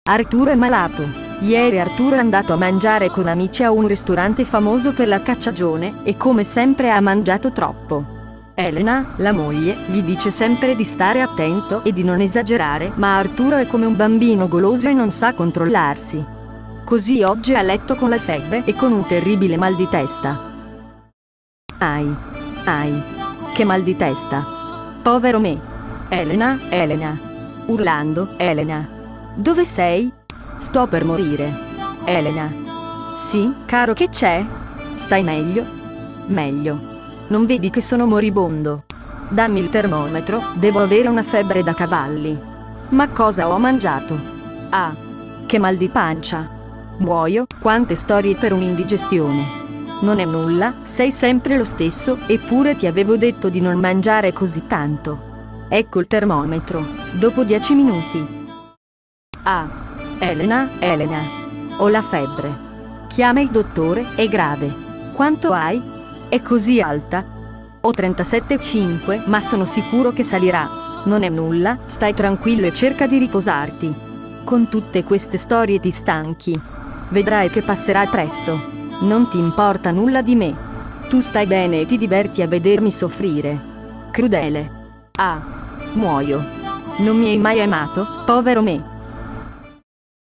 Arturo è malato. Ieri Arturo è andato a mangiare con amici a un ristorante famoso per la cacciagione, e come sempre ha mangiato troppo. Elena, la moglie, gli dice sempre di stare attento e di non esagerare, ma Arturo è come un bambino goloso e non sa controllarsi. Così oggi è a letto con la febbre e con un terribile mal di testa. Ai. Che mal di testa. Povero me. Elena. Urlando, Elena. Dove sei? Sto per morire. Elena. Sì, caro, che c'è? Stai meglio? Meglio. Non vedi che sono moribondo? Dammi il termometro, devo avere una febbre da cavalli. Ma cosa ho mangiato? Ah, che mal di pancia. Muoio, quante storie per un'indigestione. Non è nulla, sei sempre lo stesso, eppure ti avevo detto di non mangiare così tanto. Ecco il termometro, dopo 10 minuti. Ah, Elena, ho la febbre. Chiama il dottore, è grave. Quanto hai? È così alta? Ho 37,5, ma sono sicuro che salirà. Non è nulla, stai tranquillo e cerca di riposarti. Con tutte queste storie ti stanchi. Vedrai che passerà presto. Non ti importa nulla di me. Tu stai bene e ti diverti a vedermi soffrire. Crudele. Ah, muoio. Non mi hai mai amato, povero me.